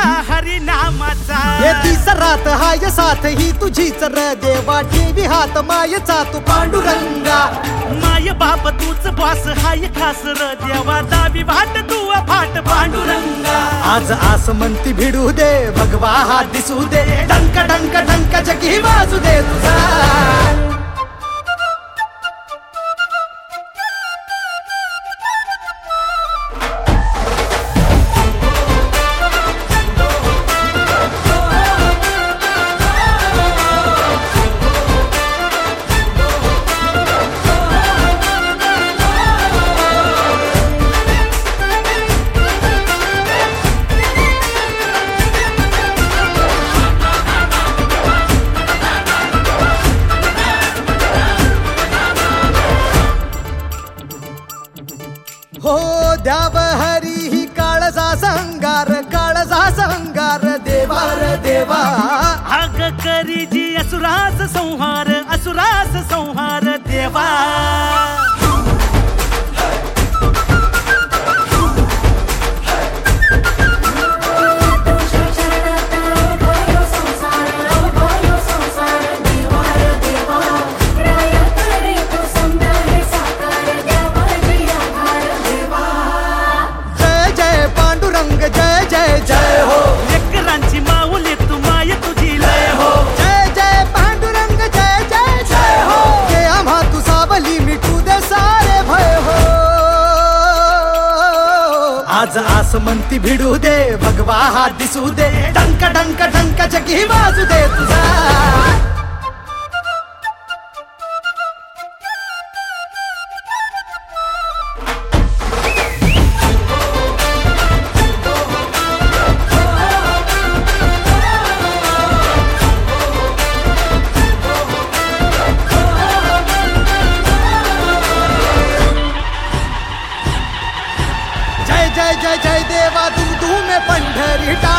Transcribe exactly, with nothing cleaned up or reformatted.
हरिनामाचा येती सरात हाय साथ ही तुझीच र देवा ठेवी हात मायेचा तू पांडुरंगा माय बाप तूच बॉस हाय खास र देवा दावी वाट तू फाट पांडुरंगा आज आस म्हणती भिडू दे भगवा हा दिसू दे डंक डंक डंक जगी वाजू दे तुझा हो द्याव हरी ही काळजा संगार काळजा संगार देवार देवा अग करी जी असुरास संहार असुरास संहार देवा जय जय जय हो लेकरांची माऊली तू माय तुझी लय हो जय जय पांडुरंग जय जय जय हो ते आम्हा तू सावली मिटू दे सारे भय हो आज आस म्हणती भिडू दे भगवा हा दिसू दे डंक डंक डंक जगी वाजू दे तुझा जय जय जय देवा तू तू में पंढरी